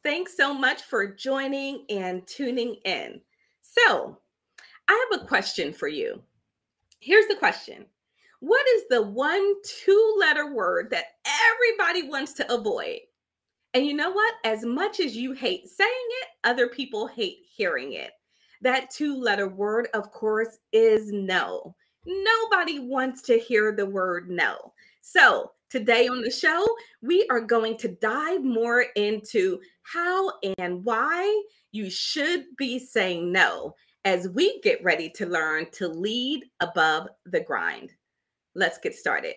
Thanks so much for joining and tuning in. So, I have a question for you. Here's the question. What is the one two-letter word that everybody wants to avoid? And you know what? As much as you hate saying it, other people hate hearing it. That two-letter word, of course, is no. Nobody wants to hear the word no. So, today on the show, we are going to dive more into how and why you should be saying no as we get ready to learn to lead above the grind. Let's get started.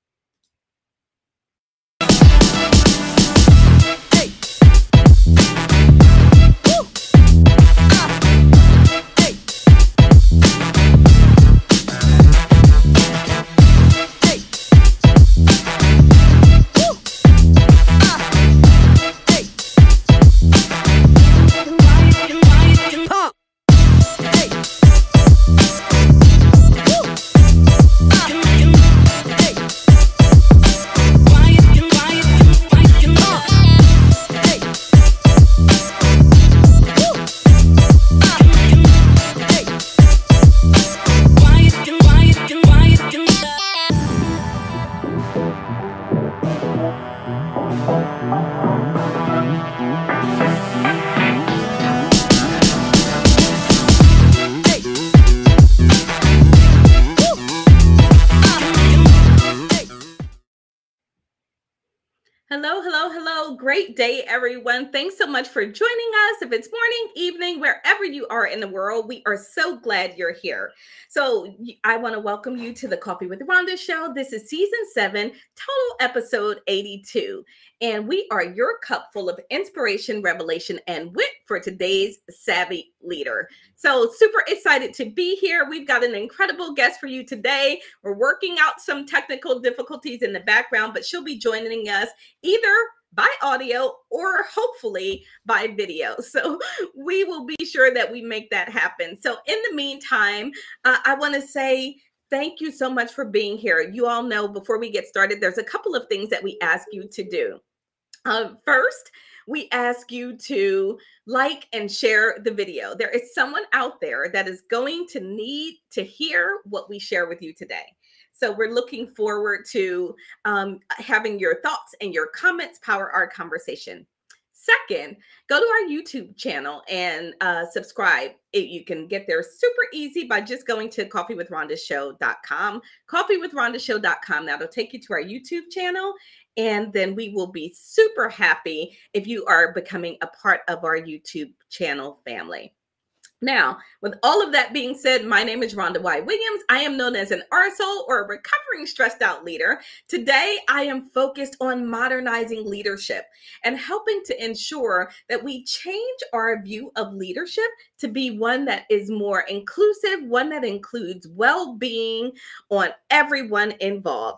Hello. Great day, everyone. Thanks so much for joining us. If it's morning, evening, wherever you are in the world, we are so glad you're here. So I want to welcome you to the Coffee with Rhonda show. This is season 7, total episode 82. And we are your cup full of inspiration, revelation, and wit for today's savvy leader. So super excited to be here. We've got an incredible guest for you today. We're working out some technical difficulties in the background, but she'll be joining us either by audio or hopefully by video. So we will be sure that we make that happen. So in the meantime, I want to say thank you so much for being here. You all know before we get started, there's a couple of things that we ask you to do. First, we ask you to like and share the video. There is someone out there that is going to need to hear what we share with you today. So we're looking forward to having your thoughts and your comments power our conversation. Second, go to our YouTube channel and subscribe. You can get there super easy by just going to coffeewithrondashow.com, coffeewithrondashow.com. That'll take you to our YouTube channel. And then we will be super happy if you are becoming a part of our YouTube channel family. Now, with all of that being said, my name is Rhonda Y. Williams. I am known as an RSO or a recovering stressed out leader. Today, I am focused on modernizing leadership and helping to ensure that we change our view of leadership to be one that is more inclusive, one that includes well-being on everyone involved.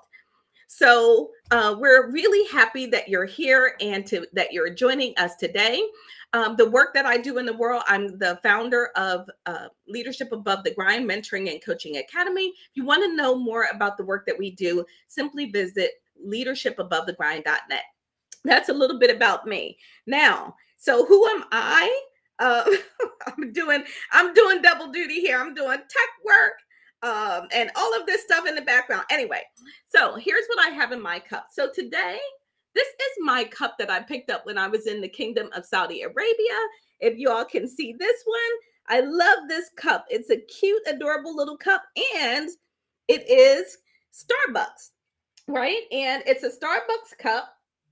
So we're really happy that you're here and that you're joining us today. The work that I do in the world, I'm the founder of Leadership Above the Grind Mentoring and Coaching Academy. If you want to know more about the work that we do, simply visit leadershipabovethegrind.net. That's a little bit about me. Now, so who am I? I'm doing double duty here. I'm doing tech work. And all of this stuff in the background. Anyway, so here's what I have in my cup. So today, this is my cup that I picked up when I was in the Kingdom of Saudi Arabia. If you all can see this one, I love this cup. It's a cute, adorable little cup, and it is Starbucks, right? And it's a Starbucks cup,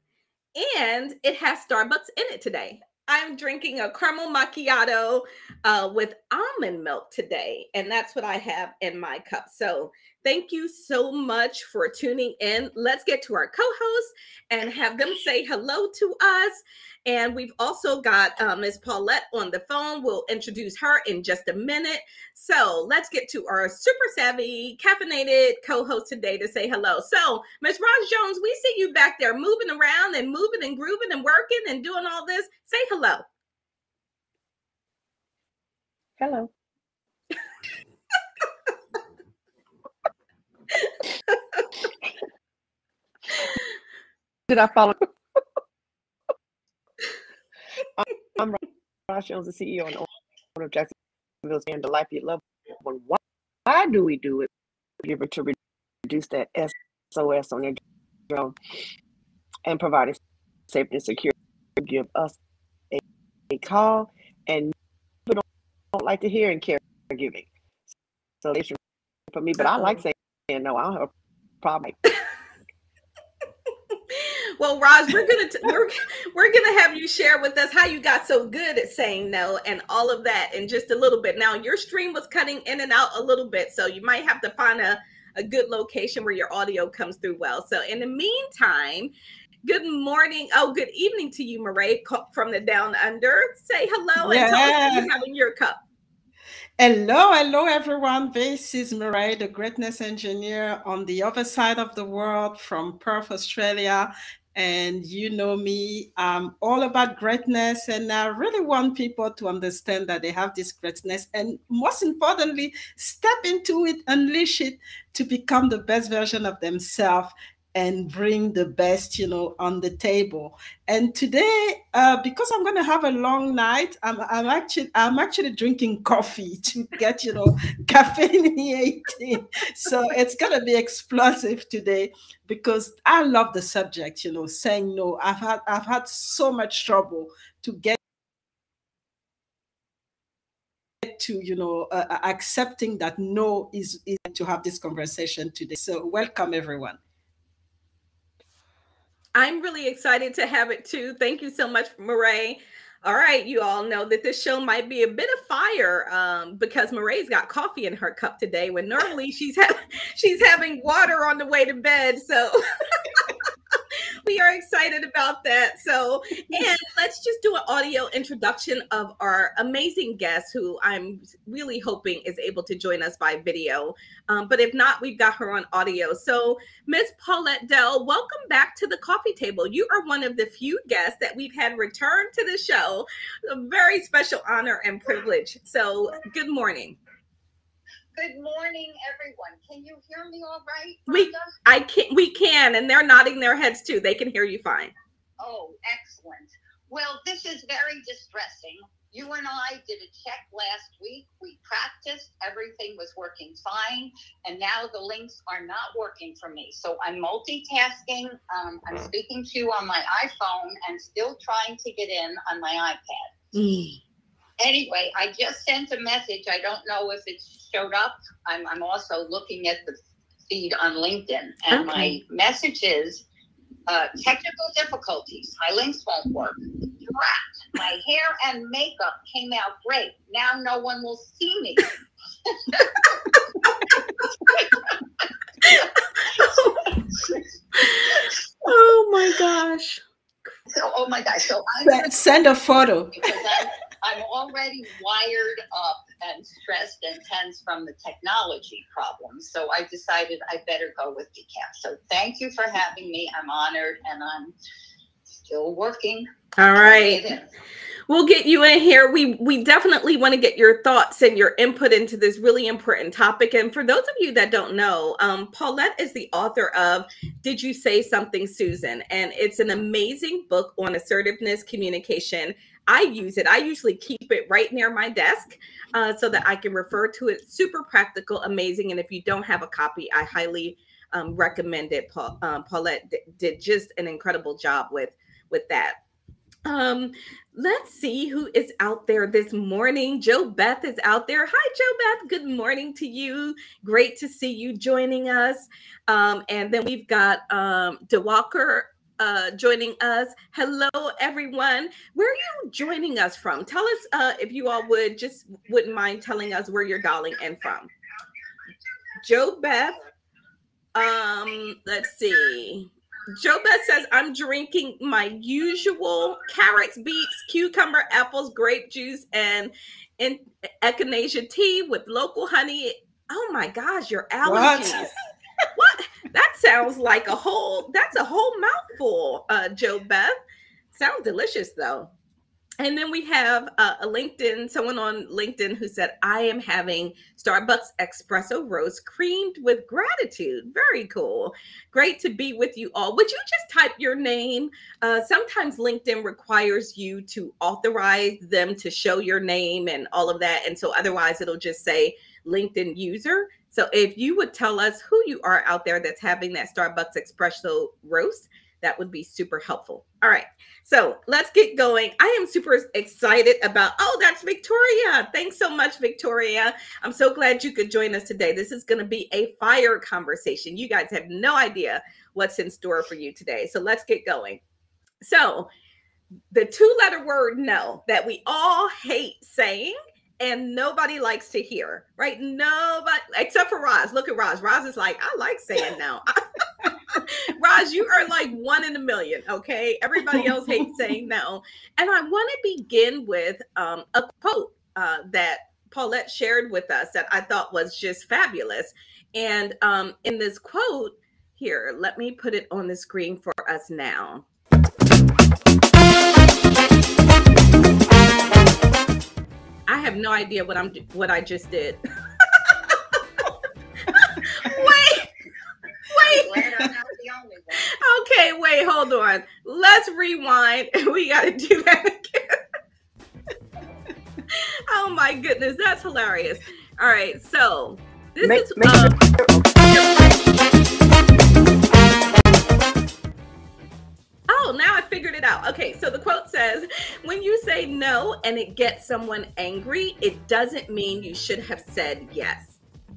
and it has Starbucks in it today. I'm drinking a caramel macchiato with almond milk today, and that's what I have in my cup. So thank you so much for tuning in. Let's get to our co-hosts and have them say hello to us. And we've also got Ms. Paulette on the phone. We'll introduce her in just a minute. So let's get to our super savvy, caffeinated co-host today to say hello. So Ms. Roz Jones, we see you back there moving around and moving and grooving and working and doing all this. Say hello. Hello. Did I follow? Ross Jones, the CEO and owner of Jacksonville and the Life You Love One. Why do we do it? Giver to reduce that SOS on your drone and provide safety and security. Give us a call, and people don't like to hear in caregiving. So they should for me, but I like saying no. I don't have a problem. Well, Roz, we're gonna have you share with us how you got so good at saying no and all of that in just a little bit. Now, your stream was cutting in and out a little bit, so you might have to find a good location where your audio comes through well. So in the meantime, good morning. Oh, good evening to you, Marae from the Down Under. Say hello and tell us what you have in your cup. Hello, everyone. This is Marae, the greatness engineer on the other side of the world from Perth, Australia. And you know me, I'm all about greatness, and I really want people to understand that they have this greatness, and most importantly, step into it, unleash it to become the best version of themselves and bring the best, on the table. And today, because I'm going to have a long night, I'm actually drinking coffee to get, caffeinating. So it's going to be explosive today because I love the subject, saying no. I've had so much trouble to get to, accepting that no is to have this conversation today. So welcome, everyone. I'm really excited to have it too. Thank you so much, Marae. All right, you all know that this show might be a bit of fire because Marae's got coffee in her cup today when normally she's having water on the way to bed. So we are excited about that. So, and let's just do an audio introduction of our amazing guest who I'm really hoping is able to join us by video. But if not, we've got her on audio. So Miss Paulette Dell, welcome back to the coffee table. You are one of the few guests that we've had return to the show. A very special honor and privilege. So good morning. Good morning, everyone. Can you hear me all right, Rhonda? We can, and they're nodding their heads too. They can hear you fine. Oh, excellent. Well, this is very distressing. You and I did a check last week. We practiced. Everything was working fine. And now the links are not working for me. So I'm multitasking. I'm speaking to you on my iPhone and still trying to get in on my iPad. Anyway, I just sent a message. I don't know if it showed up. I'm also looking at the feed on LinkedIn. And my message is technical difficulties. My links won't work. Drat. My hair and makeup came out great. Now no one will see me. Oh my gosh. Oh my gosh. So send a photo. Because I'm already wired up and stressed and tense from the technology problems. So I decided I better go with decaf. So thank you for having me. I'm honored and I'm still working. All right. We'll get you in here. We definitely want to get your thoughts and your input into this really important topic. And for those of you that don't know, Paulette is the author of Did You Say Something, Susan? And it's an amazing book on assertiveness communication. I use it. I usually keep it right near my desk so that I can refer to it. Super practical, amazing. And if you don't have a copy, I highly recommend it. Paulette did just an incredible job with that. Let's see who is out there this morning. Jo Beth is out there. Hi, Jo Beth. Good morning to you. Great to see you joining us. And then we've got DeWalker joining us. Hello, everyone. Where are you joining us from? Tell us if you all wouldn't mind telling us where you're dialing in from. Jo Beth. Let's see. Jo Beth says, I'm drinking my usual carrots, beets, cucumber, apples, grape juice, and echinacea tea with local honey. Oh my gosh, your allergies. What? That sounds like that's a whole mouthful, Jo Beth. Sounds delicious though. And then we have a LinkedIn, someone on LinkedIn who said, I am having Starbucks espresso roast creamed with gratitude. Very cool. Great to be with you all. Would you just type your name? Sometimes LinkedIn requires you to authorize them to show your name and all of that. And so otherwise it'll just say LinkedIn user. So if you would tell us who you are out there that's having that Starbucks espresso roast, that would be super helpful. All right. So let's get going. I am super excited about, oh, that's Victoria. Thanks so much, Victoria. I'm so glad you could join us today. This is going to be a fire conversation. You guys have no idea what's in store for you today. So let's get going. So the 2-letter word no that we all hate saying and nobody likes to hear, right? Nobody, except for Roz. Look at Roz. Roz is like, I like saying no. Roz, you are like 1 in a million, okay? Everybody else hates saying no. And I want to begin with a quote that Paulette shared with us that I thought was just fabulous. And in this quote here, let me put it on the screen for us now. I have no idea what I just did. Wait. I'm not the only one. Okay, wait, hold on. Let's rewind. We got to do that again. Oh my goodness, that's hilarious. All right, so this is Oh, now I figured it out. Okay, so the quote says, when you say no and it gets someone angry, it doesn't mean you should have said yes.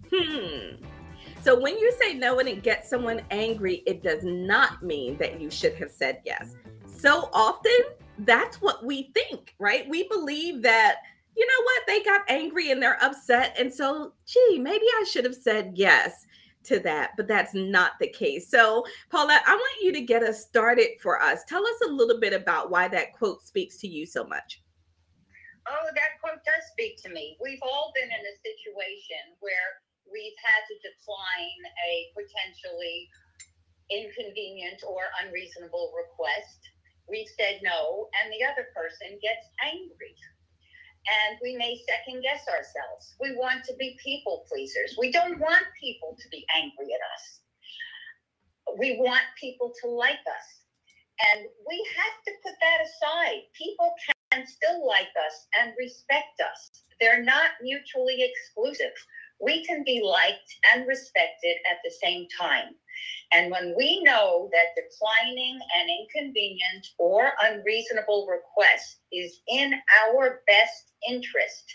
So when you say no and it gets someone angry, it does not mean that you should have said yes. So often, that's what we think, right? We believe that, you know what, they got angry and they're upset. And so, gee, maybe I should have said yes to that, but that's not the case. So, Paulette, I want you to get us started for us. Tell us a little bit about why that quote speaks to you so much. Oh, that quote does speak to me. We've all been in a situation where we've had to decline a potentially inconvenient or unreasonable request. We've said no, and the other person gets angry. And we may second guess ourselves. We want to be people pleasers. We don't want people to be angry at us. We want people to like us. And we have to put that aside. People can still like us and respect us. They're not mutually exclusive. We can be liked and respected at the same time. And when we know that declining an inconvenient or unreasonable request is in our best interest,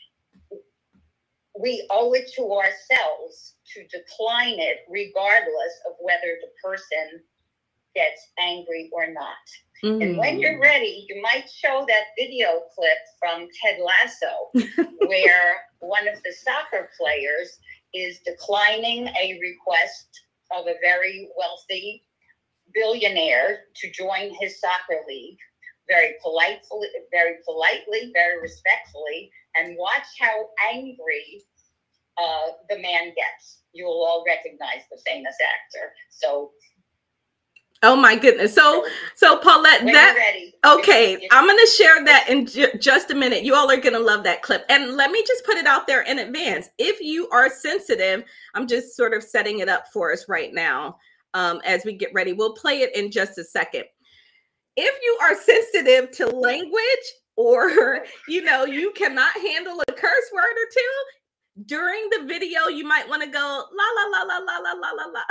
we owe it to ourselves to decline it regardless of whether the person gets angry or not. Mm-hmm. And when you're ready, you might show that video clip from Ted Lasso where one of the soccer players is declining a request of a very wealthy billionaire to join his soccer league very politely, very respectfully, and watch how angry the man gets. You will all recognize the famous actor. So oh my goodness. So Paulette, okay, I'm going to share that in just a minute. You all are going to love that clip. And let me just put it out there in advance. If you are sensitive, I'm just sort of setting it up for us right now as we get ready. We'll play it in just a second. If you are sensitive to language or, you cannot handle a curse word or two, during the video, you might want to go la, la, la, la, la, la, la, la, la.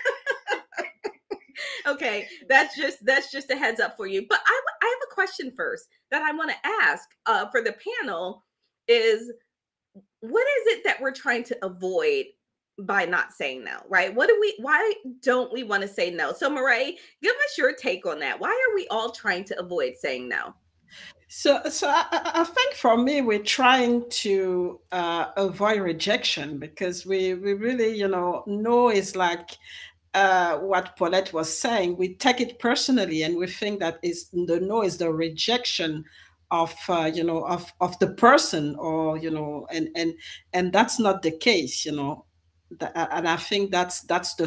Okay, that's just a heads up for you. But I have a question first that I want to ask for the panel is, what is it that we're trying to avoid by not saying no, right? Why don't we want to say no? So Marae, give us your take on that. Why are we all trying to avoid saying no? So I think for me, we're trying to avoid rejection because we really, no is like what Paulette was saying. We take it personally and we think that the no is the rejection of of the person, or and that's not the case, and I think that's the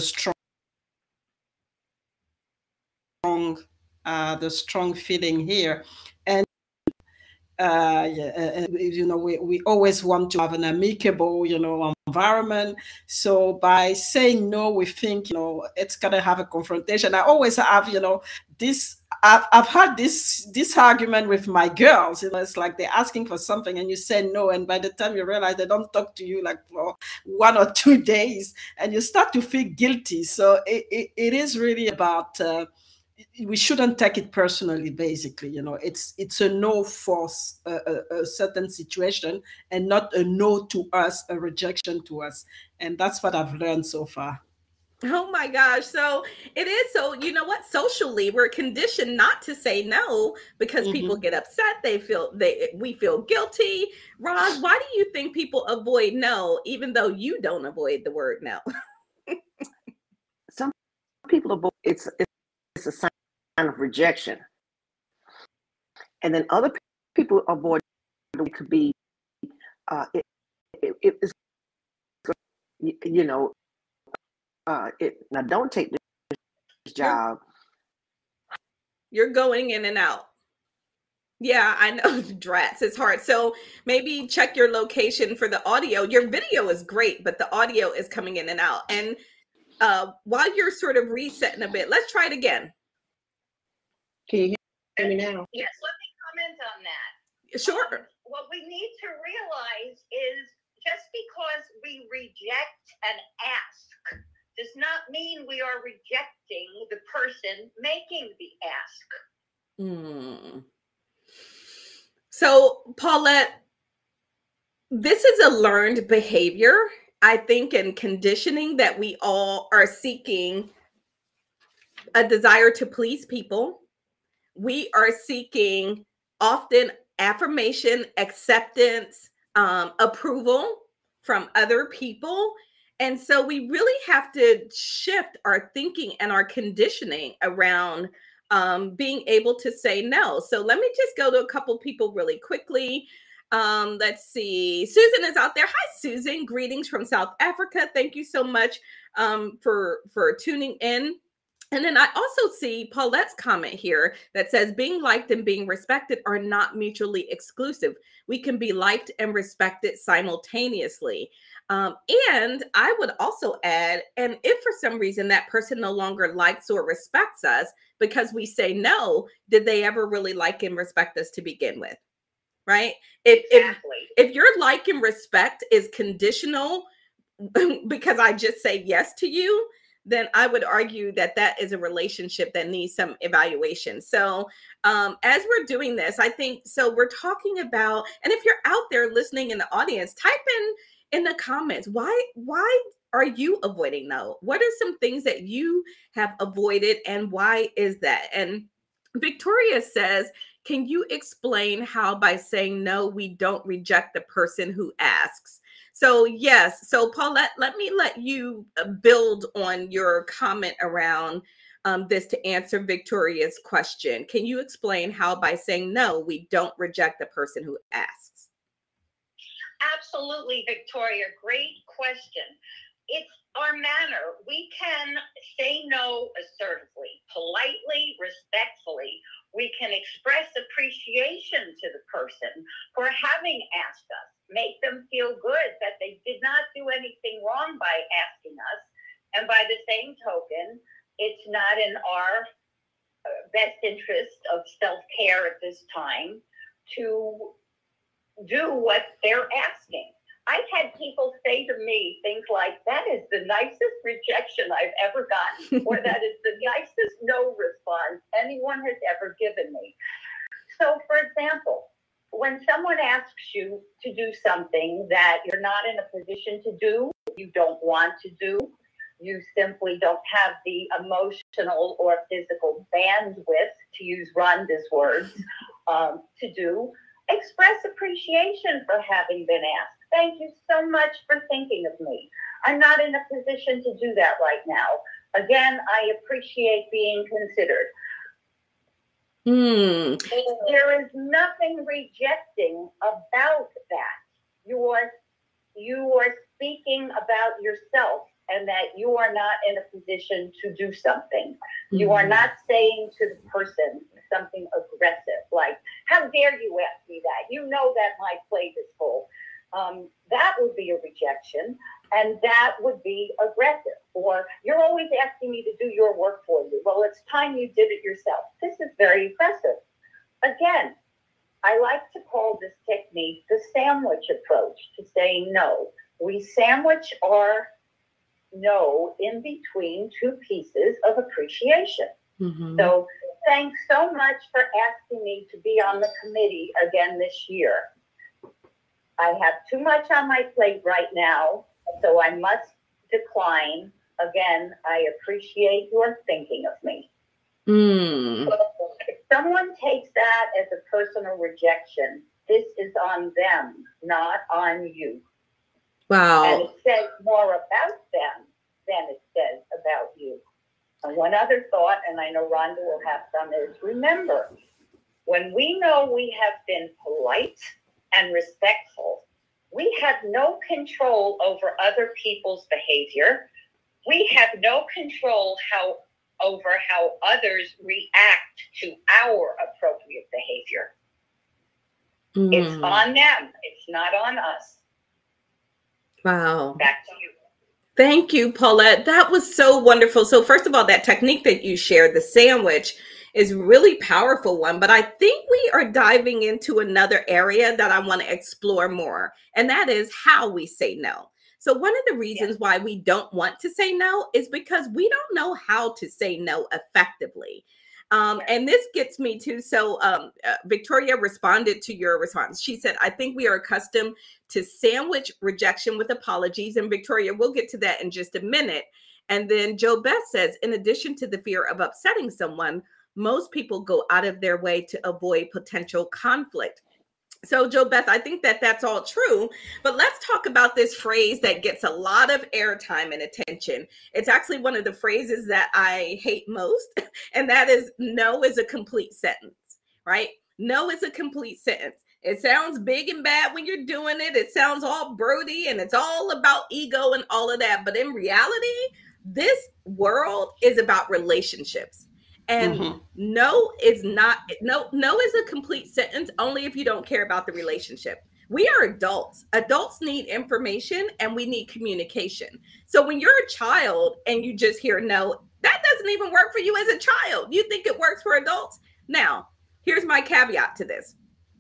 strong feeling here. And we always want to have an amicable, environment. So by saying no, we think, it's gonna have a confrontation. I always have, this. I've had this argument with my girls. It's like they're asking for something and you say no, and by the time you realize they don't talk to you like for 1 or 2 days, and you start to feel guilty. So it is really about. We shouldn't take it personally. Basically, it's a no for a certain situation, and not a no to us, a rejection to us, and that's what I've learned so far. Oh my gosh. So it is. So, you know what? Socially, we're conditioned not to say no because people get upset. We feel guilty. Roz, why do you think people avoid no, even though you don't avoid the word no? Some people avoid it's a sign of rejection. And then other people avoid it could be it's now don't take this job. You're going in and out. Yeah, I know. Drats, it's hard. So maybe check your location for the audio. Your video is great, but the audio is coming in and out. And while you're sort of resetting a bit, let's try it again. Can you hear me now? Yes, let me comment on that. Sure. What we need to realize is just because we reject an ask does not mean we are rejecting the person making the ask. So, Paulette, this is a learned behavior, I think, in conditioning that we all are seeking a desire to please people. We are seeking often affirmation, acceptance, approval from other people. And so we really have to shift our thinking and our conditioning around being able to say no. So let me just go to a couple people really quickly. Let's see. Susan is out there. Hi, Susan. Greetings from South Africa. Thank you so much for tuning in. And then I also see Paulette's comment here that says being liked and being respected are not mutually exclusive. We can be liked and respected simultaneously. And I would also add, and if for some reason that person no longer likes or respects us because we say no, did they ever really like and respect us to begin with? Right? If your like and respect is conditional because I just say yes to you, then I would argue that that is a relationship that needs some evaluation. So as we're doing this, I think, so we're talking about, and if you're out there listening in the audience, type in the comments, why are you avoiding no? What are some things that you have avoided and why is that? And Victoria says, can you explain how by saying no, we don't reject the person who asks? So yes, so Paulette, let me let you build on your comment around this to answer Victoria's question. Can you explain how by saying no, we don't reject the person who asks? Absolutely, Victoria. Great question. It's our manner. We can say no assertively, politely, respectfully. We can express appreciation to the person for having asked us, make them feel good that they did not do anything wrong by asking us. And by the same token, it's not in our best interest of self-care at this time to do what they're asking. I've had people say to me things like, that is the nicest rejection I've ever gotten, or that is the nicest no response anyone has ever given me. So, for example, when someone asks you to do something that you're not in a position to do, you don't want to do, you simply don't have the emotional or physical bandwidth, to use Rhonda's words, to do, express appreciation for having been asked. Thank you so much for thinking of me. I'm not in a position to do that right now. Again, I appreciate being considered. There is nothing rejecting about that. You are speaking about yourself and that you are not in a position to do something. You are not saying to the person something aggressive, like, how dare you ask me that? you know that my plate is full. That would be a rejection, and that would be aggressive. Or you're always asking me to do your work for you. Well, it's time you did it yourself. This is very aggressive. Again, I like to call this technique the sandwich approach to saying no. We sandwich our no in between two pieces of appreciation. Mm-hmm. So thanks so much for asking me to be on the committee again this year. I have too much on my plate right now, so I must decline. Again, I appreciate your thinking of me. Mm. So if someone takes that as a personal rejection, this is on them, not on you. Wow. And it says more about them than it says about you. And one other thought, and I know Rhonda will have some, is remember, when we know we have been polite and respectful, we have no control over other people's behavior. We have no control over how others react to our appropriate behavior. It's on them. It's not on us. Wow. Back to you. Thank you, Paulette. That was so wonderful. So first of all, that technique that you shared, the sandwich, is really powerful one, but I think we are diving into another area that I want to explore more, and that is how we say no. So one of the reasons why we don't want to say no is because we don't know how to say no effectively. And this gets me to, Victoria responded to your response. She said, I think we are accustomed to sandwich rejection with apologies. And Victoria, we'll get to that in just a minute. And then Jo Beth says, in addition to the fear of upsetting someone, most people go out of their way to avoid potential conflict. So Jo Beth, I think that that's all true, but let's talk about this phrase that gets a lot of airtime and attention. It's actually one of the phrases that I hate most, and that is no is a complete sentence, right? No is a complete sentence. It sounds big and bad when you're doing it. It sounds all Brody and it's all about ego and all of that. But in reality, this world is about relationships. And no is not, no is a complete sentence only if you don't care about the relationship. We are adults. Adults need information and we need communication. So when you're a child and you just hear no, that doesn't even work for you as a child. You think it works for adults? Now, here's my caveat to this.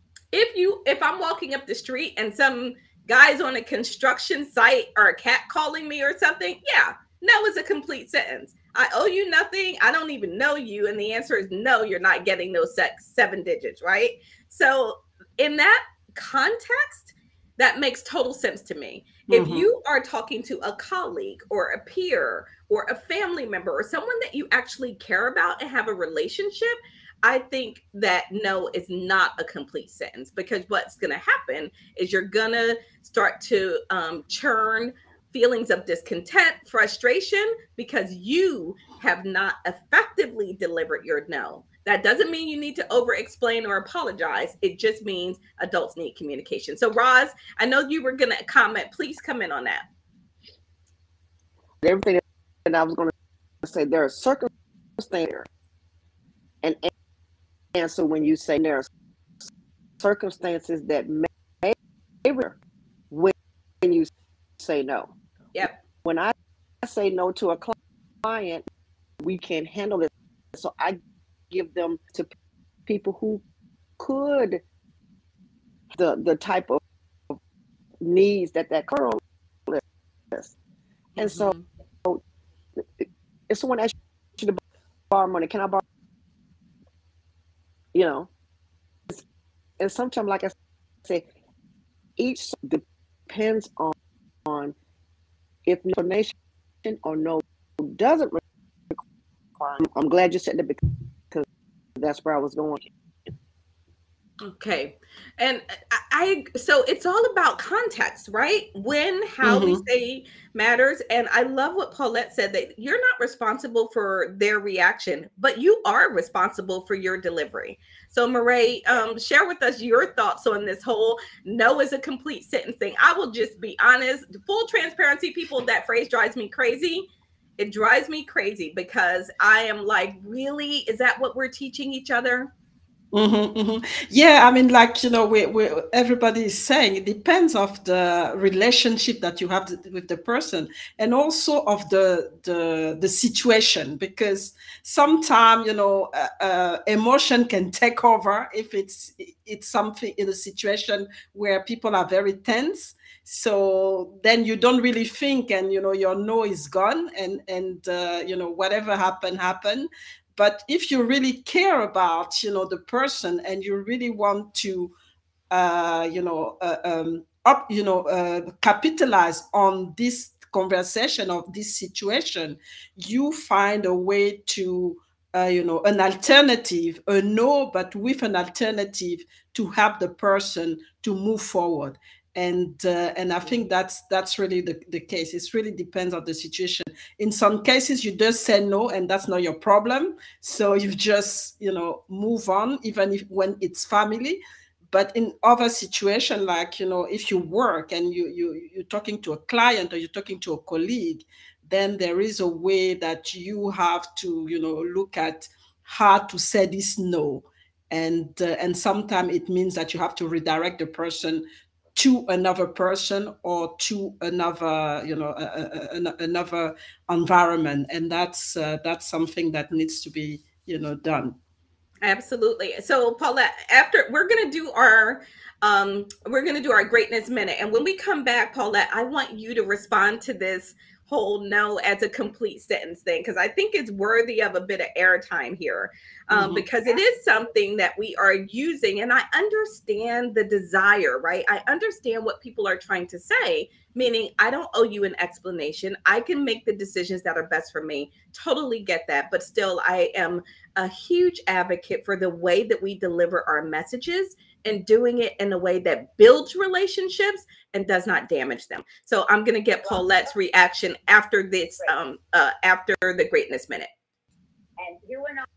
If I'm walking up the street and some guys on a construction site are catcalling me or something, yeah, no is a complete sentence. I owe you nothing. I don't even know you. And the answer is no, you're not getting those 7 digits, right? So in that context, that makes total sense to me. If you are talking to a colleague or a peer or a family member or someone that you actually care about and have a relationship, I think that no is not a complete sentence, because what's going to happen is you're going to start to churn feelings of discontent, frustration, because you have not effectively delivered your no. That doesn't mean you need to over-explain or apologize. It just means adults need communication. So Roz, I know you were going to comment. Please come in on that. Everything that I was going to say, there are circumstances and answer when you say there are circumstances that may when you say no. Yep. When I say no to a client, we can handle it. So I give them to people who could the type of needs that current is. And so if someone asks you to borrow money, can I borrow? You know, and sometimes, like I say, each depends on if information or no doesn't require. I'm glad you said that, because that's where I was going. Okay. And so it's all about context, right? When, how we say matters. And I love what Paulette said, that you're not responsible for their reaction, but you are responsible for your delivery. So Marae, share with us your thoughts on this whole no is a complete sentence thing. I will just be honest, full transparency, people, that phrase drives me crazy. It drives me crazy because I am like, really, is that what we're teaching each other? Yeah, I mean, like, everybody is saying it depends of the relationship that you have with the person, and also of the situation, because sometimes, emotion can take over if it's something in a situation where people are very tense. So then you don't really think, and your no is gone, and whatever happened. But if you really care about the person, and you really want to capitalize on this conversation, of this situation, you find a way to an alternative, a no, but with an alternative, to help the person to move forward. And I think that's really the case. It really depends on the situation. In some cases, you just say no, and that's not your problem. So you just move on, even if when it's family. But in other situation, like if you work and you're talking to a client, or you're talking to a colleague, then there is a way that you have to look at how to say this no. And sometimes it means that you have to redirect the person to another person, or to another another environment. And that's something that needs to be done. Absolutely. So Paulette, after we're going to do our greatness minute. And when we come back, Paulette, I want you to respond to this whole no as a complete sentence thing, because I think it's worthy of a bit of airtime here, because it is something that we are using. And I understand the desire, right? I understand what people are trying to say, meaning I don't owe you an explanation. I can make the decisions that are best for me. Totally get that. But still, I am a huge advocate for the way that we deliver our messages, and doing it in a way that builds relationships and does not damage them. So I'm going to get Paulette's reaction after this, after the greatness minute. And you and I.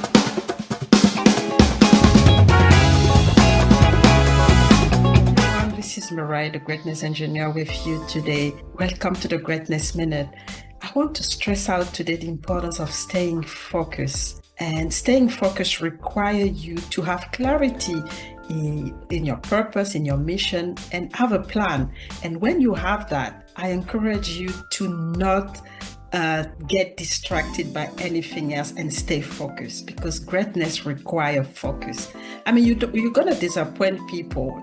This is Mariah, the Greatness Engineer, with you today. Welcome to the Greatness Minute. I want to stress out today the importance of staying focused. And staying focused requires you to have clarity in your purpose, in your mission, and have a plan. And when you have that, I encourage you to not get distracted by anything else, and stay focused, because greatness requires focus. I mean, you're gonna disappoint people,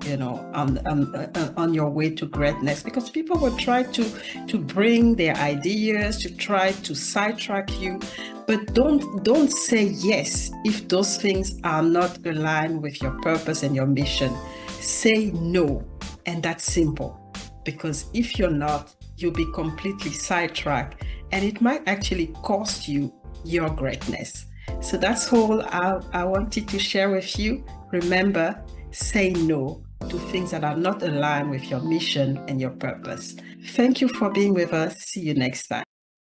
on your way to greatness, because people will try to bring their ideas, to try to sidetrack you. But don't say yes if those things are not aligned with your purpose and your mission. Say no, and that's simple. Because if you're not, you'll be completely sidetracked, and it might actually cost you your greatness. So that's all I wanted to share with you. Remember, say no to things that are not aligned with your mission and your purpose. Thank you for being with us. See you next time.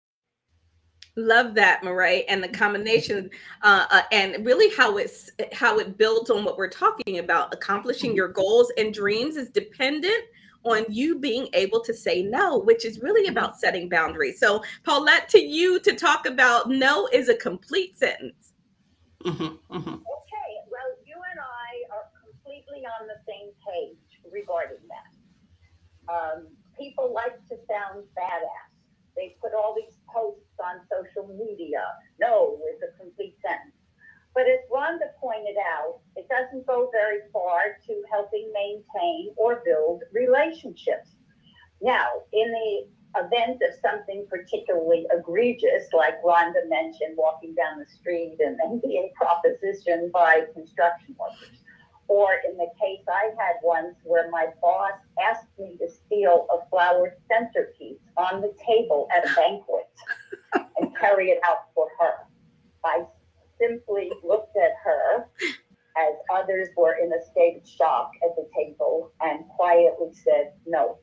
Love that, Mariah, and the combination, and really how it builds on what we're talking about. Accomplishing your goals and dreams is dependent on you being able to say no, which is really about setting boundaries. So, Paulette, to you to talk about no is a complete sentence. Okay, well, you and I are completely on the same page regarding that. People like to sound badass. They put all these posts on social media. No is a complete sentence. But as Rhonda pointed out, it doesn't go very far to helping maintain or build relationships. Now, in the event of something particularly egregious, like Rhonda mentioned, walking down the street and then being propositioned by construction workers, or in the case I had once where my boss asked me to steal a flower centerpiece on the table at a banquet and carry it out for her. I simply looked at her, as others were in a state of shock at the table, and quietly said no.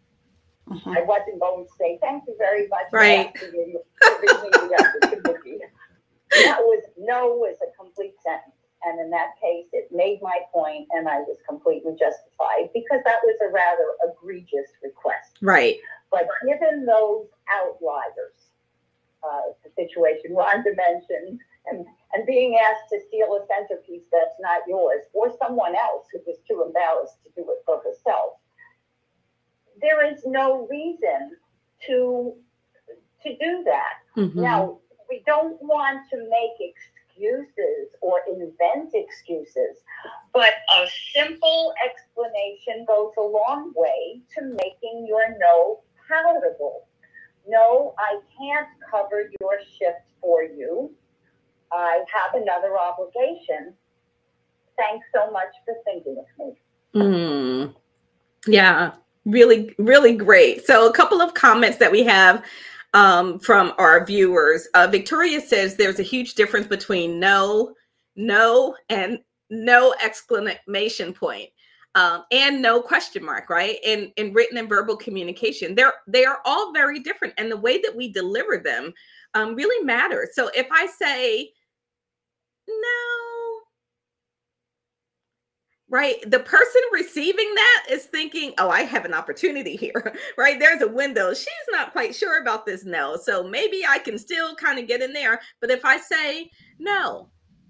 I wasn't going to say thank you very much for giving me the opportunity. No was a complete sentence. And in that case, it made my point, and I was completely justified, because that was a rather egregious request. Right. But given those outliers, the situation Rhonda mentioned, and being asked to steal a centerpiece that's not yours, or someone else who was too embarrassed to do it for herself. There is no reason to do that. Mm-hmm. Now, we don't want to make excuses or invent excuses, but a simple explanation goes a long way to making your no palatable. No, I can't cover your shift for you. I have another obligation. Thanks so much for thinking of me. Yeah, really, really great. So a couple of comments that we have from our viewers. Victoria says there's a huge difference between no, and no exclamation point, and no question mark, right? In written and verbal communication, they are all very different, and the way that we deliver them really matters. So if I say no, right, the person receiving that is thinking, oh, I have an opportunity here, right? There's a window. She's not quite sure about this no, so maybe I can still kind of get in there. But if I say no,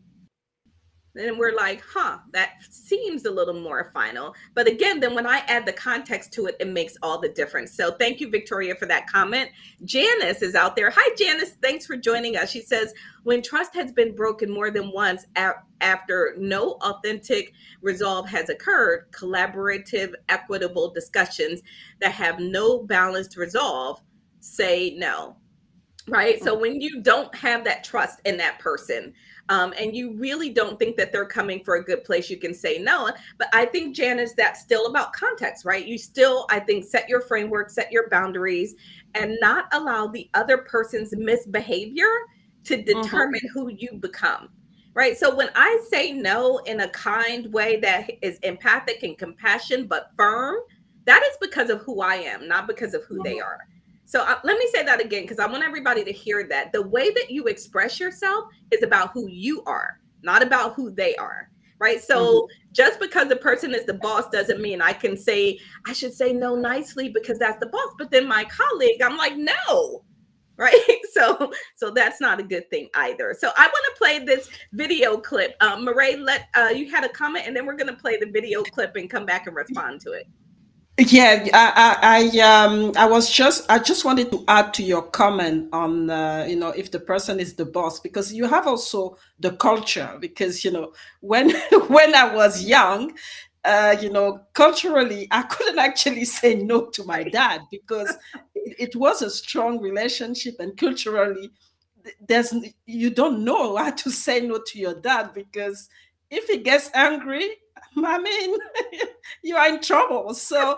then we're like, that seems a little more final. But again, then when I add the context to it, it makes all the difference. So thank you, Victoria, for that comment. Janice is out there. Hi, Janice. Thanks for joining us. She says, when trust has been broken more than once after no authentic resolve has occurred, collaborative, equitable discussions that have no balanced resolve, say no. Right. So when you don't have that trust in that person, and you really don't think that they're coming for a good place, you can say no. But I think, Janice, that's still about context, right? You still, I think, set your framework, set your boundaries, and not allow the other person's misbehavior to determine who you become. Right. So when I say no in a kind way that is empathic and compassion, but firm, that is because of who I am, not because of who they are. So let me say that again, because I want everybody to hear that. The way that you express yourself is about who you are, not about who they are, right? So just because the person is the boss doesn't mean I can say, I should say no nicely because that's the boss. But then my colleague, I'm like, no, right? So that's not a good thing either. So I want to play this video clip. Marae, you had a comment, and then we're going to play the video clip and come back and respond to it. Yeah, I just wanted to add to your comment on if the person is the boss, because you have also the culture, because when when I was young, culturally I couldn't actually say no to my dad because it was a strong relationship, and culturally you don't know how to say no to your dad, because if he gets angry, I mean, you are in trouble. So,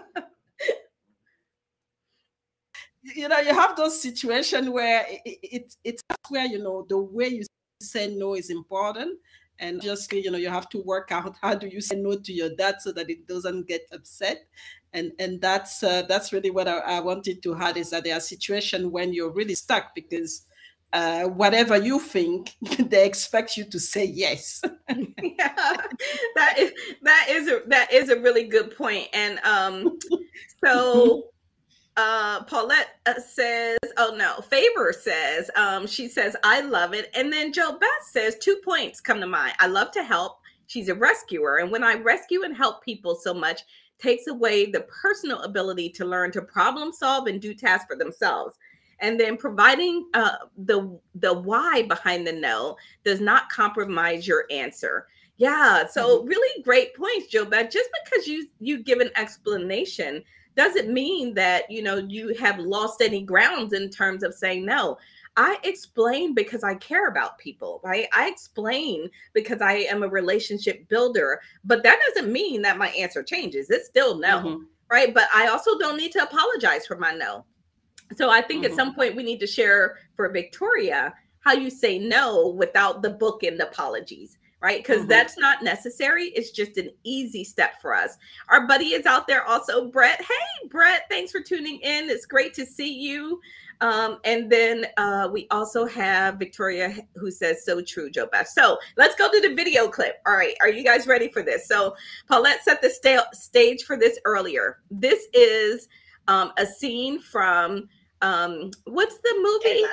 you have those situations where it's where, the way you say no is important. And obviously, you have to work out how do you say no to your dad so that it doesn't get upset. And that's really what I wanted to add, is that there are situations when you're really stuck because whatever you think, they expect you to say yes. Yeah, that is a really good point. And so Paulette says, oh no, Favor says, she says, I love it. And then Joe Beth says, 2 points come to mind. I love to help. She's a rescuer. And when I rescue and help people so much, takes away the personal ability to learn to problem solve and do tasks for themselves. And then providing the why behind the no does not compromise your answer. Yeah. So really great points, Joe. But just because you give an explanation doesn't mean that, you have lost any grounds in terms of saying no. I explain because I care about people, right? I explain because I am a relationship builder, but that doesn't mean that my answer changes. It's still no, right? But I also don't need to apologize for my no. So I think at some point we need to share for Victoria how you say no without the bookend apologies, right? Because that's not necessary. It's just an easy step for us. Our buddy is out there also, Brett. Hey, Brett, thanks for tuning in. It's great to see you. And then we also have Victoria who says, so true, Joe Beth. So let's go to the video clip. All right. Are you guys ready for this? So Paulette set the stage for this earlier. This is a scene from what's the movie?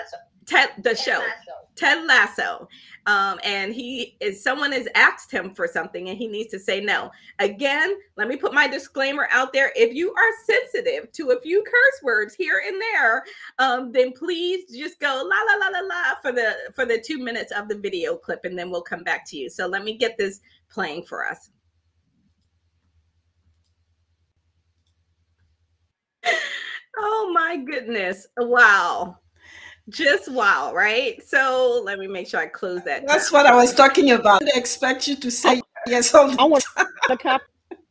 The show. Lasso. Ted Lasso. And someone has asked him for something and he needs to say no. Again, let me put my disclaimer out there. If you are sensitive to a few curse words here and there, then please just go la la la la la for the 2 minutes of the video clip, and then we'll come back to you. So let me get this playing for us. Oh my goodness. Wow. Just wow, right? So let me make sure I close that. That's what I was talking about. I expect you to say yes all the I want time. a copy.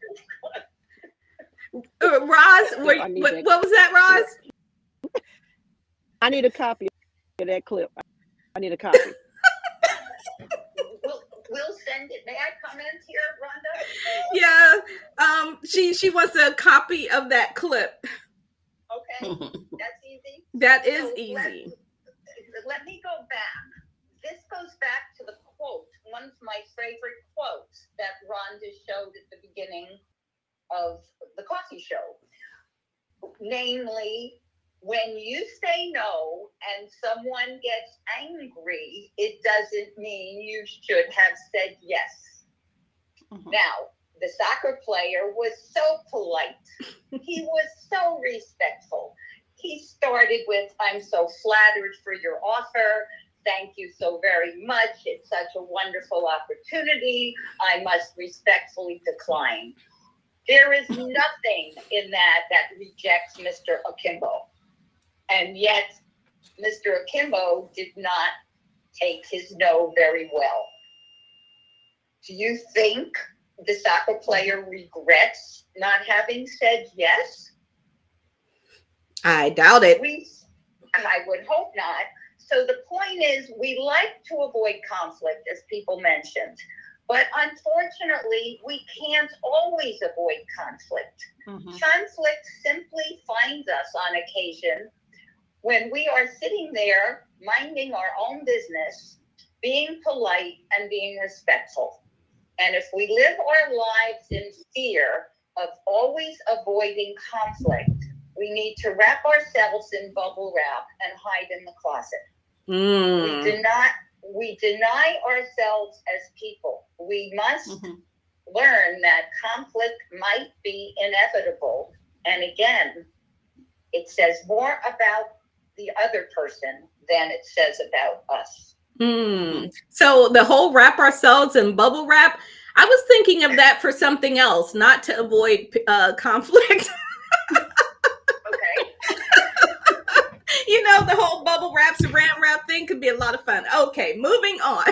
Roz, what was that, Roz? I need a copy of that clip. I need a copy. We'll send it. May I comment here, Rhonda? Yeah. She wants a copy of that clip. Okay, that's easy. That is easy. Let me go back. This goes back to the quote, one of my favorite quotes that Rhonda showed at the beginning of the coffee show. Namely, when you say no and someone gets angry, it doesn't mean you should have said yes. Mm-hmm. Now, the soccer player was so polite. He was so respectful. He started with, "I'm so flattered for your offer. Thank you so very much. It's such a wonderful opportunity. I must respectfully decline." There is nothing in that rejects Mr. Akimbo. And yet, Mr. Akimbo did not take his no very well. Do you think the soccer player regrets not having said yes? I doubt it. I would hope not. So the point is, we like to avoid conflict, as people mentioned. But unfortunately, we can't always avoid conflict. Mm-hmm. Conflict simply finds us on occasion when we are sitting there minding our own business, being polite and being respectful. And if we live our lives in fear of always avoiding conflict, we need to wrap ourselves in bubble wrap and hide in the closet. We deny ourselves as people. We must learn that conflict might be inevitable. And again, it says more about the other person than it says about us. So the whole wrap ourselves in bubble wrap, I was thinking of that for something else, not to avoid conflict. You know, the whole bubble wrap, saran wrap thing could be a lot of fun. Okay, moving on.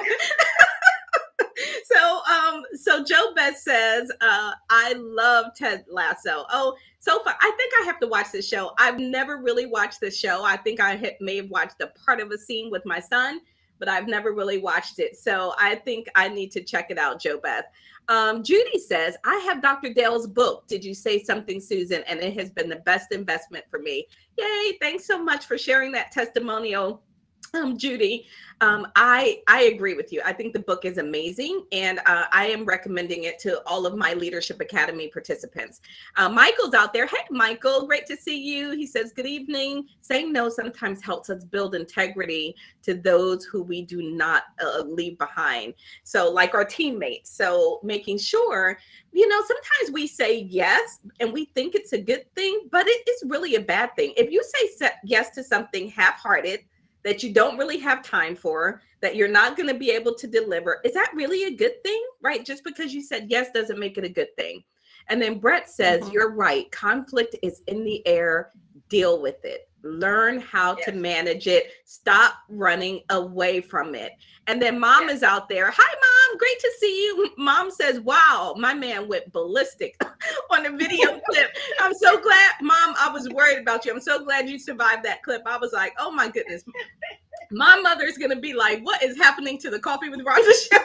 So Joe Beth says, I love Ted Lasso. Oh, so far, I think I have to watch this show. I've never really watched this show. I think I may have watched a part of a scene with my son, but I've never really watched it. So I think I need to check it out, Joe Beth. Judy says, I have Dr. Dale's book. Did you say something, Susan? And it has been the best investment for me. Yay. Thanks so much for sharing that testimonial, Judy. I agree with you. I think the book is amazing, and I am recommending it to all of my Leadership Academy participants. Michael's out there. Hey, Michael, great to see you. He says, good evening. Saying no sometimes helps us build integrity to those who we do not leave behind. So like our teammates. So making sure, you know, sometimes we say yes and we think it's a good thing, but it is really a bad thing. If you say yes to something half-hearted, that you don't really have time for, that you're not going to be able to deliver, is that really a good thing, right? Just because you said yes doesn't make it a good thing. And then Brett says, you're right. Conflict is in the air. Deal with it. Learn how to manage it. Stop running away from it. And then Mom is out there. Hi, Mom. Great to see you. Mom says, wow, my man went ballistic on the video clip. I'm so glad, Mom, I was worried about you. I'm so glad you survived that clip. I was like, oh, my goodness. My mother's going to be like, what is happening to the Coffee with Rhonda show?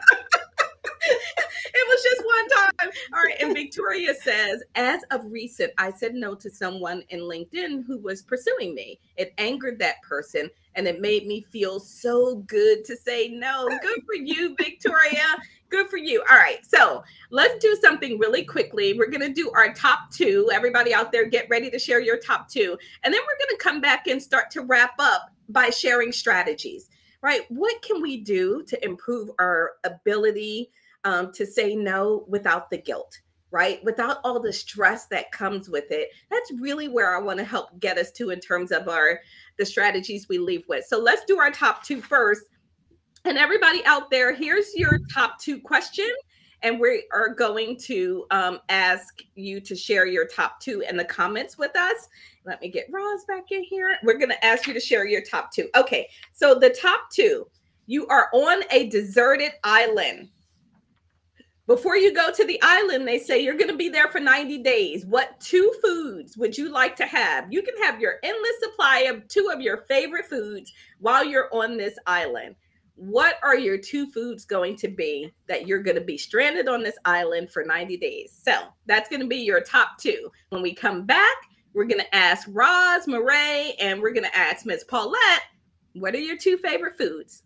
It was just one time. All right. And Victoria says, as of recent, I said no to someone in LinkedIn who was pursuing me. It angered that person and it made me feel so good to say no. Good for you, Victoria. Good for you. All right. So let's do something really quickly. We're going to do our top two. Everybody out there, get ready to share your top two. And then we're going to come back and start to wrap up by sharing strategies, right? What can we do to improve our ability to say no without the guilt, right? Without all the stress that comes with it. That's really where I want to help get us to in terms of the strategies we leave with. So let's do our top 2 first. And everybody out there, here's your top 2 question. And we are going to ask you to share your top 2 in the comments with us. Let me get Roz back in here. We're going to ask you to share your top 2. Okay, so the top 2, you are on a deserted island. Before you go to the island, they say you're going to be there for 90 days. What 2 foods would you like to have? You can have your endless supply of 2 of your favorite foods while you're on this island. What are your 2 foods going to be that you're going to be stranded on this island for 90 days? So that's going to be your top 2. When we come back, we're going to ask Roz, Marae, and we're going to ask Ms. Paulette, what are your 2 favorite foods?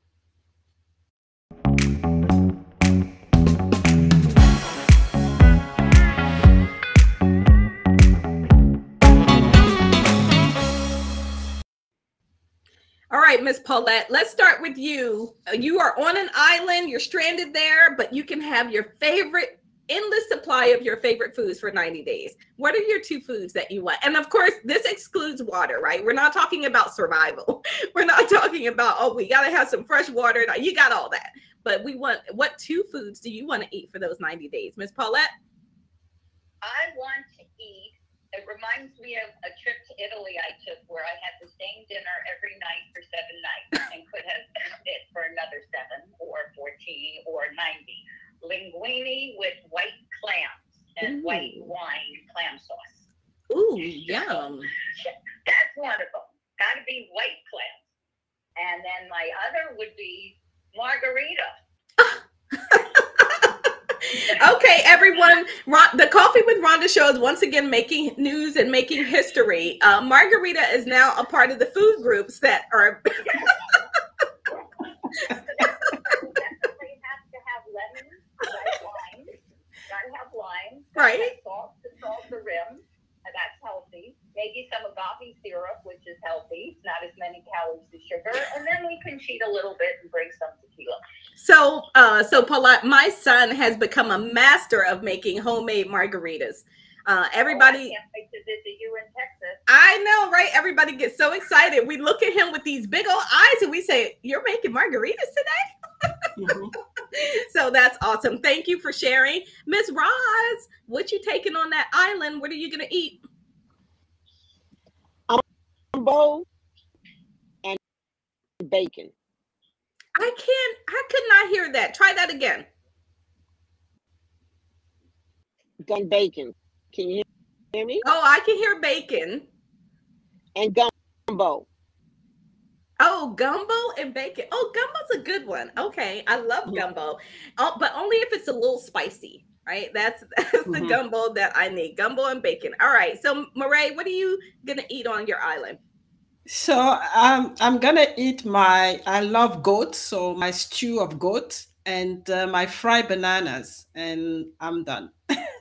All right, Miss Paulette, let's start with you. You are on an island, you're stranded there, but you can have your favorite endless supply of your favorite foods for 90 days. What are your 2 foods that you want? And of course, this excludes water, right? We're not talking about survival. We're not talking about, oh, we got to have some fresh water. No, you got all that. But we want, what 2 foods do you want to eat for those 90 days? Miss Paulette? I want to eat. It reminds me of a trip to Italy I took where I had the same dinner every night for 7 nights and could have it for another 7 or 14 or 90. Linguine with white clams and white wine clam sauce. Ooh, yum. That's one of them. Got to be white clams. And then my other would be margarita. Okay, everyone. The Coffee with Rhonda show is once again making news and making history. Margarita is now a part of the food groups that are. Definitely have to have lemon, lime. Got to have lime. Right. Salt to salt the rim. That's healthy. Maybe some agave syrup, which is healthy. It's not as many calories as sugar. And then we can cheat a little bit and bring some tequila. So Paulette, my son has become a master of making homemade margaritas. Everybody, I can't wait to visit you in Texas. I know, right? Everybody gets so excited. We look at him with these big old eyes and we say, "You're making margaritas today?" Mm-hmm. So that's awesome. Thank you for sharing. Miss Roz, what you taking on that island? What are you going to eat? Gumbo and bacon. I could not hear that. Try that again. And bacon. Can you hear me? Oh, I can hear bacon. And gumbo. Oh, gumbo and bacon. Oh, gumbo's a good one. Okay, I love gumbo. Oh, but only if it's a little spicy, right? That's the gumbo that I need. Gumbo and bacon. All right. So, Marae, what are you gonna eat on your island? So I'm gonna eat I love goat, so my stew of goat and my fried bananas, and I'm done.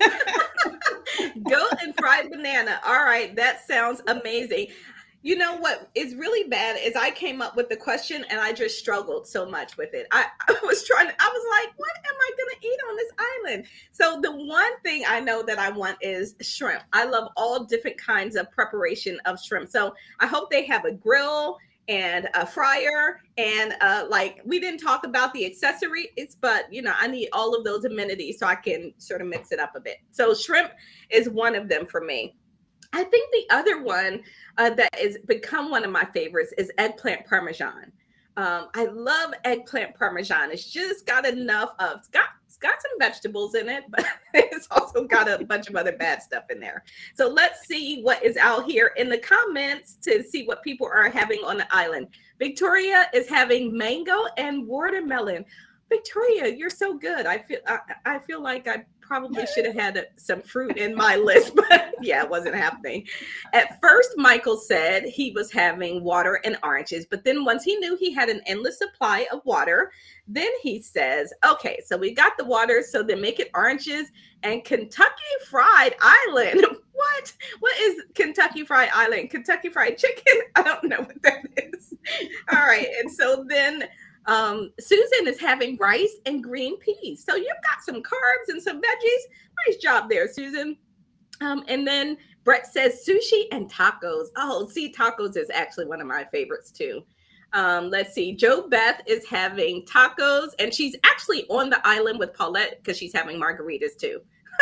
Goat and fried banana. All right, that sounds amazing. You know what is really bad is I came up with the question and I just struggled so much with it. I was like, what am I going to eat on this island? So the one thing I know that I want is shrimp. I love all different kinds of preparation of shrimp. So I hope they have a grill and a fryer and like we didn't talk about the accessories, but you know, I need all of those amenities so I can sort of mix it up a bit. So shrimp is one of them for me. I think the other one that has become one of my favorites is eggplant parmesan. I love eggplant parmesan. It's just got enough of, it's got some vegetables in it, but it's also got a bunch of other bad stuff in there. So let's see what is out here in the comments to see what people are having on the island. Victoria is having mango and watermelon. Victoria, you're so good. I feel like I probably should have had some fruit in my list, but yeah, it wasn't happening. At first, Michael said he was having water and oranges, but then once he knew he had an endless supply of water, then he says, okay, so we got the water, so then make it oranges and Kentucky Fried Island. What is Kentucky Fried Island? Kentucky Fried Chicken? I don't know what that is. All right. And so then Susan is having rice and green peas. So you've got some carbs and some veggies. Nice job there, Susan. And then Brett says sushi and tacos. Oh, see, tacos is actually one of my favorites too. Let's see. Joe Beth is having tacos, and she's actually on the island with Paulette because she's having margaritas too.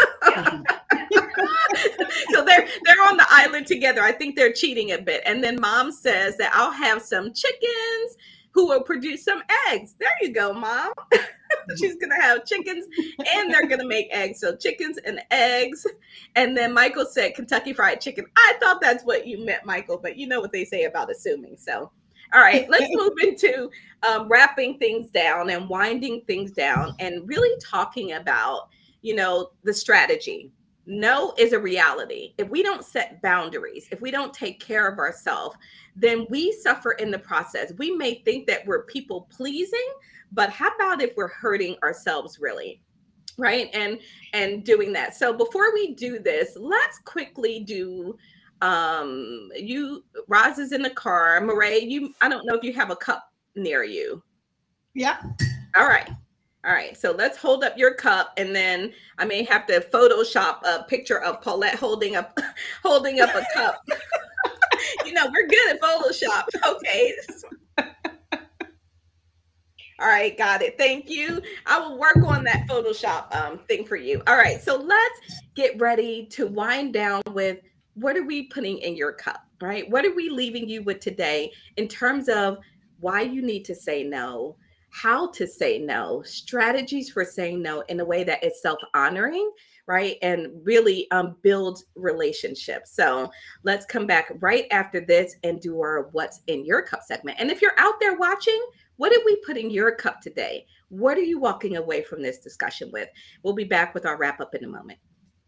So they're on the island together. I think they're cheating a bit. And then Mom says that I'll have some chickens who will produce some eggs. There you go, Mom. She's gonna have chickens and they're gonna make eggs. So chickens and eggs. And then Michael said Kentucky Fried Chicken. I thought that's what you meant, Michael, but you know what they say about assuming. So all right, let's move into wrapping things down and winding things down and really talking about, the strategy. No is a reality. If we don't set boundaries, if we don't take care of ourselves, then we suffer in the process. We may think that we're people pleasing, but how about if we're hurting ourselves really? Right. And doing that. So before we do this, let's quickly do Roz is in the car. Marae, I don't know if you have a cup near you. Yeah. All right. So let's hold up your cup, and then I may have to Photoshop a picture of Paulette holding up a cup. We're good at Photoshop. Okay. All right, got it. Thank you. I will work on that Photoshop thing for you. All right, so let's get ready to wind down with what are we putting in your cup, right? What are we leaving you with today in terms of why you need to say no, how to say no, strategies for saying no in a way that is self-honoring, right? And really builds relationships. So let's come back right after this and do our What's in Your Cup segment. And if you're out there watching, what did we put in your cup today? What are you walking away from this discussion with? We'll be back with our wrap up in a moment.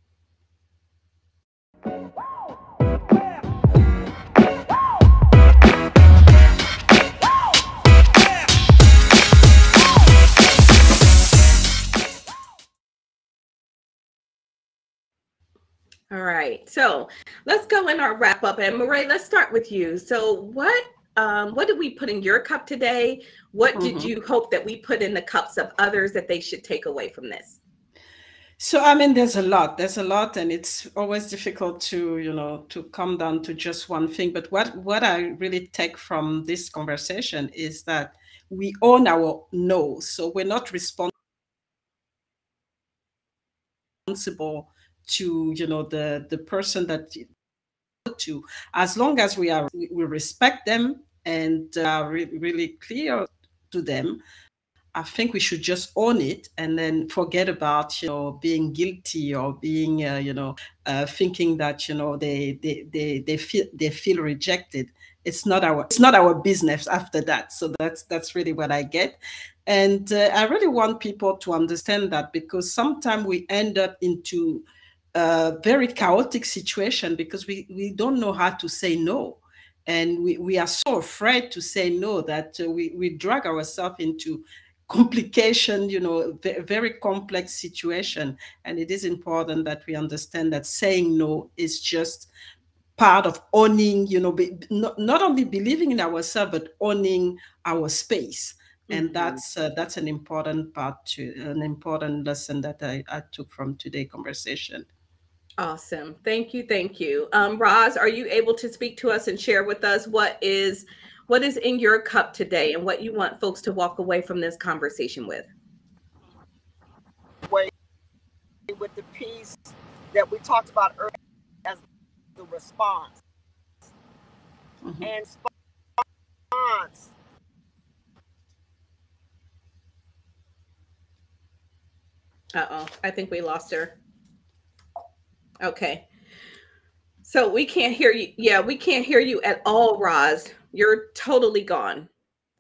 All right, so let's go in our wrap up. And Marae, let's start with you. So what did we put in your cup today? What did you hope that we put in the cups of others that they should take away from this? So, there's a lot, and it's always difficult to come down to just one thing. But what I really take from this conversation is that we own our no. So we're not responsible to, the person that to, as long as we respect them and really clear to them. I think we should just own it and then forget about, being guilty or being, thinking that, they feel rejected. It's not our business after that. So that's really what I get. And I really want people to understand that, because sometimes we end up into a very chaotic situation because we don't know how to say no. And we are so afraid to say no that we drag ourselves into complication, very complex situation. And it is important that we understand that saying no is just part of owning, not only believing in ourselves, but owning our space. And that's an important part an important lesson that I took from today's conversation. Awesome. Thank you. Roz, are you able to speak to us and share with us what is in your cup today and what you want folks to walk away from this conversation with? With the piece that we talked about earlier as the response. And response. I think we lost her. Okay. So we can't hear you. Yeah, we can't hear you at all, Roz. You're totally gone.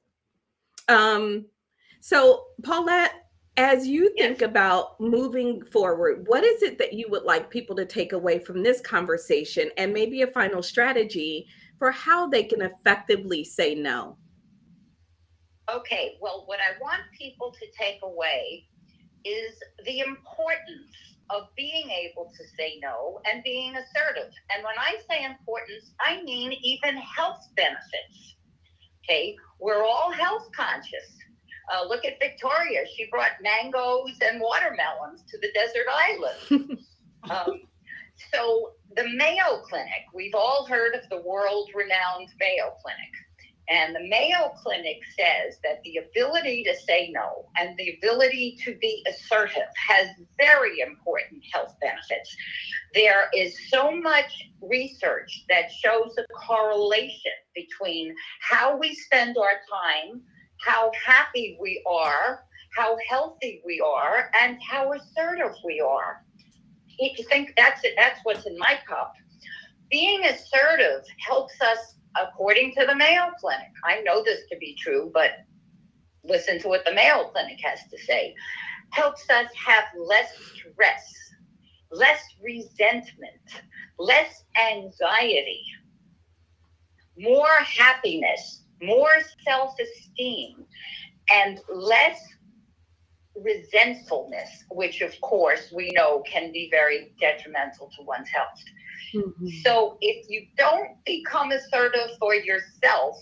So Paulette, as you think about moving forward, what is it that you would like people to take away from this conversation, and maybe a final strategy for how they can effectively say no? Okay, well, what I want people to take away is the importance of being able to say no and being assertive. And when I say importance, I mean even health benefits. Okay, we're all health conscious. Look at Victoria. She brought mangoes and watermelons to the desert island. So the Mayo Clinic, we've all heard of the world-renowned Mayo Clinic. And the Mayo Clinic says that the ability to say no and the ability to be assertive has very important health benefits. There is so much research that shows a correlation between how we spend our time, how happy we are, how healthy we are, and how assertive we are. If you think that's it, that's what's in my cup. Being assertive helps us, according to the Mayo Clinic. I know this to be true, but listen to what the Mayo Clinic has to say. Helps us have less stress, less resentment, less anxiety, more happiness, more self-esteem, and less resentfulness, which of course we know can be very detrimental to one's health. Mm-hmm. So if you don't become assertive for yourself,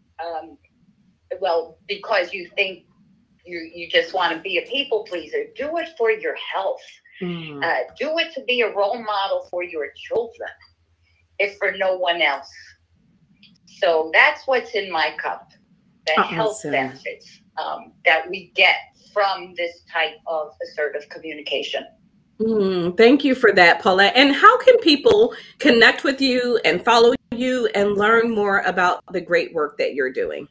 well, because you think you just want to be a people pleaser, do it for your health. Mm-hmm. Do it to be a role model for your children, if for no one else. So that's what's in my cup, the health benefits that we get from this type of assertive communication. Thank you for that, Paulette. And how can people connect with you and follow you and learn more about the great work that you're doing?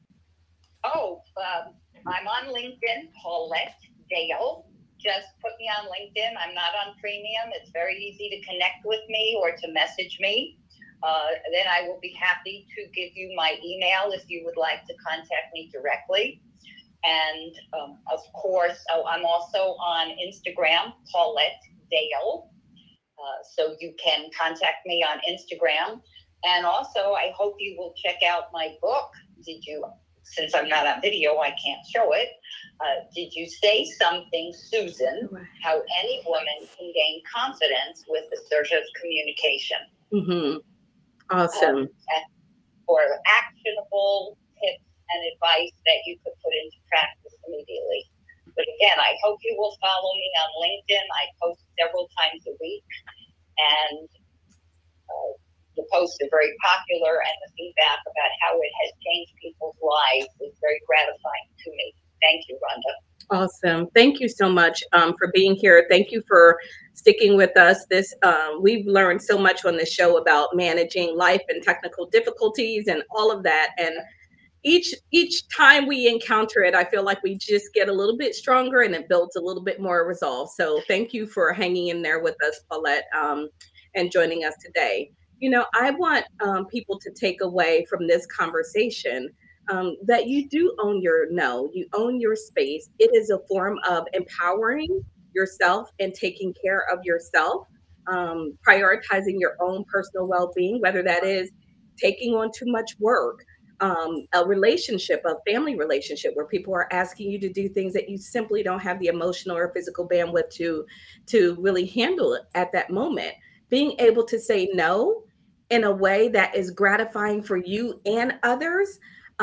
Oh, I'm on LinkedIn, Paulette Dale. Just put me on LinkedIn. I'm not on premium. It's very easy to connect with me or to message me. Then I will be happy to give you my email if you would like to contact me directly. And of course, I'm also on Instagram, Paulette Dale. So you can contact me on Instagram. And also, I hope you will check out my book. Since I'm not on video, I can't show it. Did You Say Something, Susan? How Any Woman Can Gain Confidence with Assertive Communication. Mm-hmm. Awesome. For actionable tips and advice that you could put into practice immediately. But again, I hope you will follow me on LinkedIn. I post several times a week, and the posts are very popular, and the feedback about how it has changed people's lives is very gratifying to me. Thank you, Rhonda. Awesome. Thank you so much for being here. Thank you for sticking with us. We've learned so much on this show about managing life and technical difficulties and all of that. And each time we encounter it, I feel like we just get a little bit stronger and it builds a little bit more resolve. So thank you for hanging in there with us, Paulette, and joining us today. You know, I want people to take away from this conversation that you do own your no, you own your space. It is a form of empowering yourself and taking care of yourself, prioritizing your own personal well-being, whether that is taking on too much work, a relationship, a family relationship where people are asking you to do things that you simply don't have the emotional or physical bandwidth to really handle it at that moment. Being able to say no in a way that is gratifying for you and others,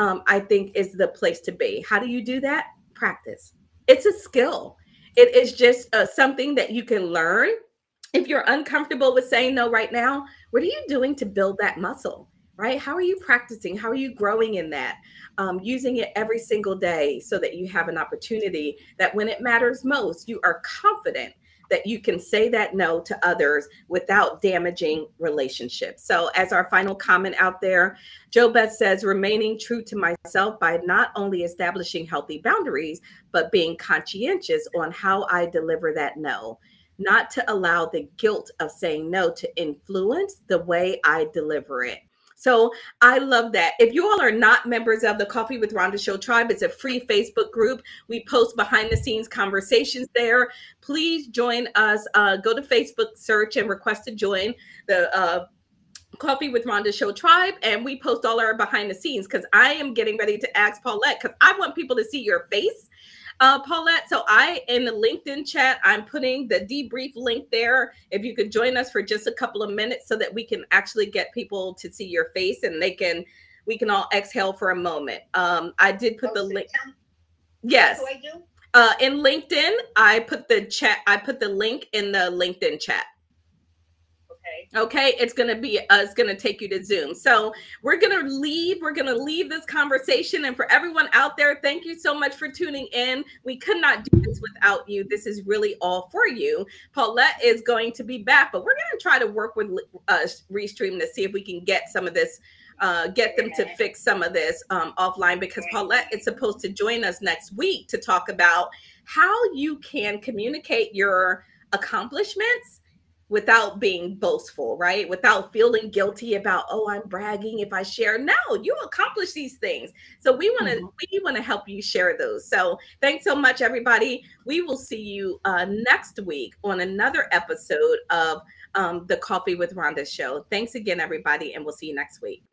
I think is the place to be. How do you do that? Practice. It's a skill. It is just something that you can learn. If you're uncomfortable with saying no right now, what are you doing to build that muscle, right? How are you practicing? How are you growing in that? Using it every single day so that you have an opportunity that when it matters most, you are confident that you can say that no to others without damaging relationships. So as our final comment out there, Joe Beth says, remaining true to myself by not only establishing healthy boundaries, but being conscientious on how I deliver that no, not to allow the guilt of saying no to influence the way I deliver it. So I love that. If you all are not members of the Coffee with Rhonda Show Tribe, it's a free Facebook group. We post behind the scenes conversations there. Please join us. Go to Facebook, search and request to join the Coffee with Rhonda Show Tribe. And we post all our behind the scenes because I am getting ready to ask Paulette because I want people to see your face. Paulette, so in the LinkedIn chat, I'm putting the debrief link there. If you could join us for just a couple of minutes so that we can actually get people to see your face and we can all exhale for a moment. I did put the link. Yes. Yes. What do I do? In LinkedIn, I put the link in the LinkedIn chat. Okay, it's gonna take you to Zoom. So we're gonna leave this conversation. And for everyone out there, thank you so much for tuning in. We could not do this without you. This is really all for you. Paulette is going to be back, but we're gonna try to work with Restream to see if we can get some of this, get them to fix some of this offline, because Paulette is supposed to join us next week to talk about how you can communicate your accomplishments without being boastful, right? Without feeling guilty about, oh, I'm bragging if I share. No, you accomplish these things. So we want to help you share those. So thanks so much, everybody. We will see you next week on another episode of the Coffee with Rhonda show. Thanks again, everybody, and we'll see you next week.